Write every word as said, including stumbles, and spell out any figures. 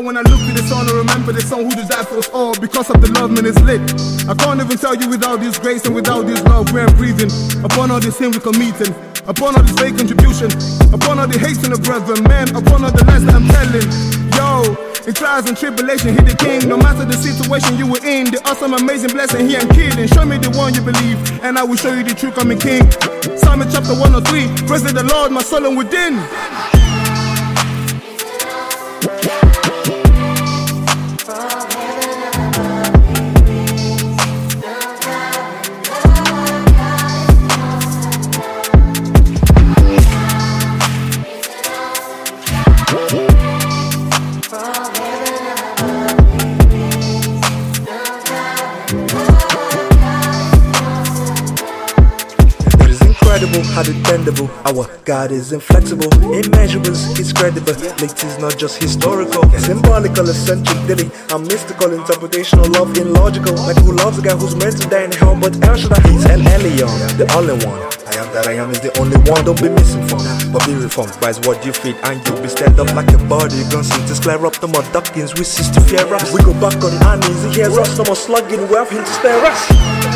when I look at the sun, I remember the son who just died for us all. Because of the love, man, it's lit. I can't even tell you without this grace and without this love, we're breathing. Upon all this sin we committing, upon all this fake contribution, upon all the hate in the brethren, man, upon all the lies that I'm telling. Yo, in trials and tribulation, hit the king. No matter the situation you were in, the awesome, amazing blessing, he ain't kidding. Show me the one you believe, and I will show you the truth, I'm a king. Psalm chapter one oh three, praise the Lord, my soul and within. How dependable, our God is inflexible, immeasurable, he's credible. Late is not just historical, symbolical, eccentric, dilly, a mystical, interpretational, love illogical. Like who loves a guy who's meant to die in hell, but El Shaddai, he's El Elyon, the only one. I am that I am is the only one, don't be misinformed, but be reformed by what you feed, and you'll be stand up like a body. You gon' see to square up the mud duckings, we cease to fear us. We go back on our knees, he hears us, no more slugging, we have him to spare us.